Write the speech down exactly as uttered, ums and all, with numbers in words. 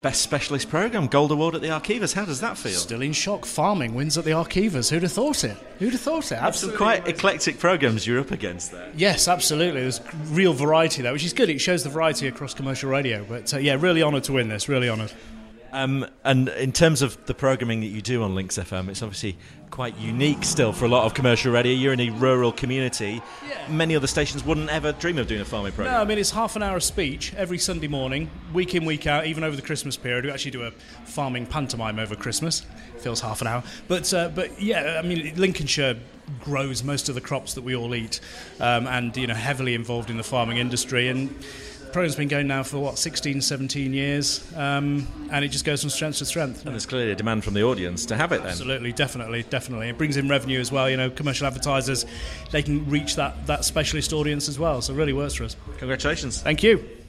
Best Specialist Programme, Gold Award at the Archivas. How does that feel? Still in shock. Farming wins at the Archivas. Who'd have thought it? Who'd have thought it? Absolutely. Some quite eclectic programmes you're up against there. Yes, absolutely. There's real variety there, which is good. It shows the variety across commercial radio. But uh, yeah, really honoured to win this, really honoured. Um, and in terms of the programming that you do on Links F M, it's obviously quite unique still for a lot of commercial radio. You're in a rural community. Yeah. Many other stations wouldn't ever dream of doing a farming programme. No, I mean, it's half an hour of speech every Sunday morning, week in, week out, even over the Christmas period. We actually do a farming pantomime over Christmas. Feels half an hour. But, uh, but yeah, I mean, Lincolnshire grows most of the crops that we all eat, um, and, you know, heavily involved in the farming industry. And the programme's been going now for, what, sixteen, seventeen years, um, and it just goes from strength to strength. And there's clearly a demand from the audience to have it then. Absolutely, definitely, definitely. It brings in revenue as well, you know, commercial advertisers, they can reach that, that specialist audience as well, so it really works for us. Congratulations. Thank you.